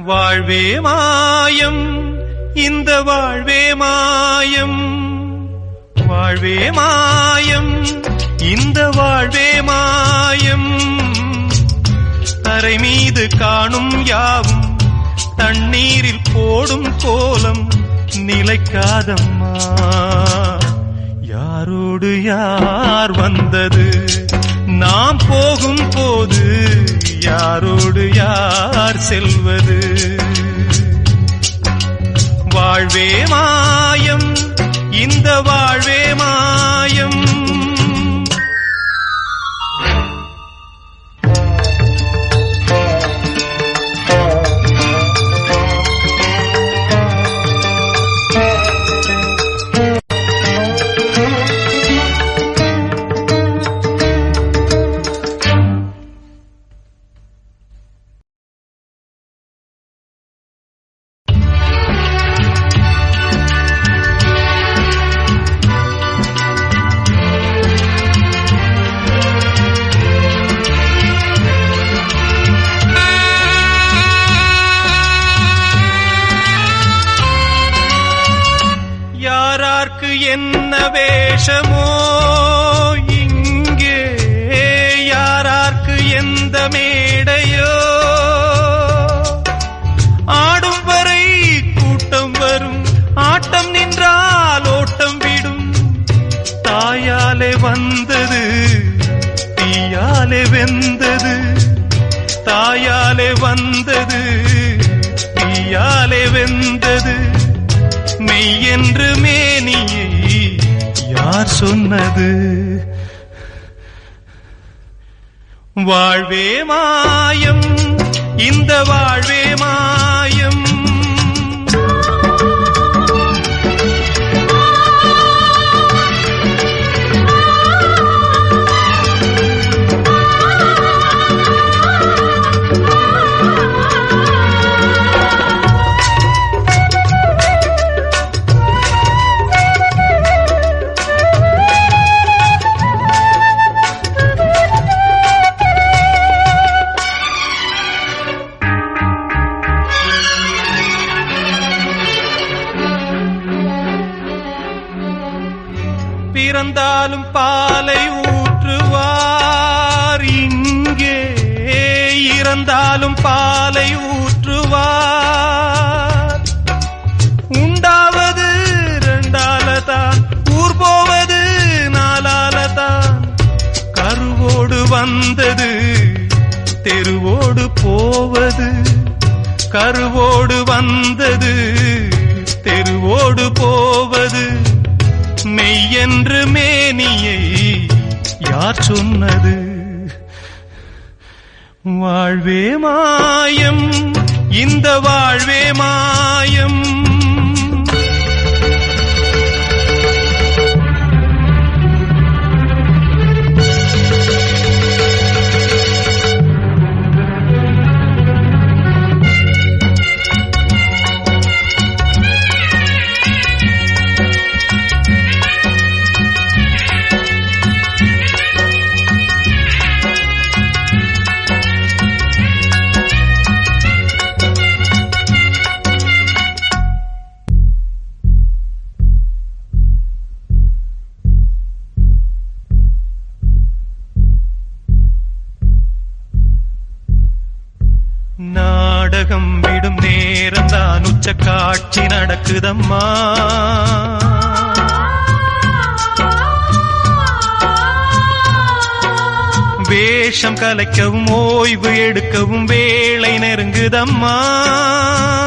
வாழ்வே மாயம் இந்த வாழ்வே மாயம், வாழ்வே மாயம் இந்த வாழ்வே மாயம். தரை மீது காணும் யாவும் தண்ணீரில் போடும் கோலம் நிலைக்காதம்மா. யாரோடு யார் வந்தது நாம் போகும் போது, யாரோடு யார் செல்வது? வாழ்வே மாயம் இந்த வாழ்வே மாயம். என்ன வேஷமோ இங்கே, யாரார்க்கு எந்த மேடையோ, ஆடும் வரை கூட்டம் வரும், ஆட்டம் நின்றால் ஓட்டம் விடும். தாயாலே வந்தது தீயாலே வெந்தது, தாயாலே வந்தது தீயாலே வெந்தது. மெய் என்று மேனியை யார் சொன்னது? வாழ்வே மாயம் இந்த வாழ்வே மாயம். பிறந்தாலும் பாலை ஊற்றுவார் இங்கே, இறந்தாலும் பாலை ஊற்றுவார். உண்டாவது ரெண்டாலதான், ஊர் போவது நாலாலதான். கருவோடு வந்தது தெருவோடு போவது, கருவோடு வந்தது தெருவோடு போவது. மெய்யென்று மேனியை யார் சொன்னது? வாழ்வே மாயம் இந்த வாழ்வே மாயம். நாடகம் விடும் நேரம்தான் உச்ச காட்சி நடக்குதம்மா. வேஷம் கலைக்கவும் ஓய்வு எடுக்கவும் வேளை நெருங்குதம்மா.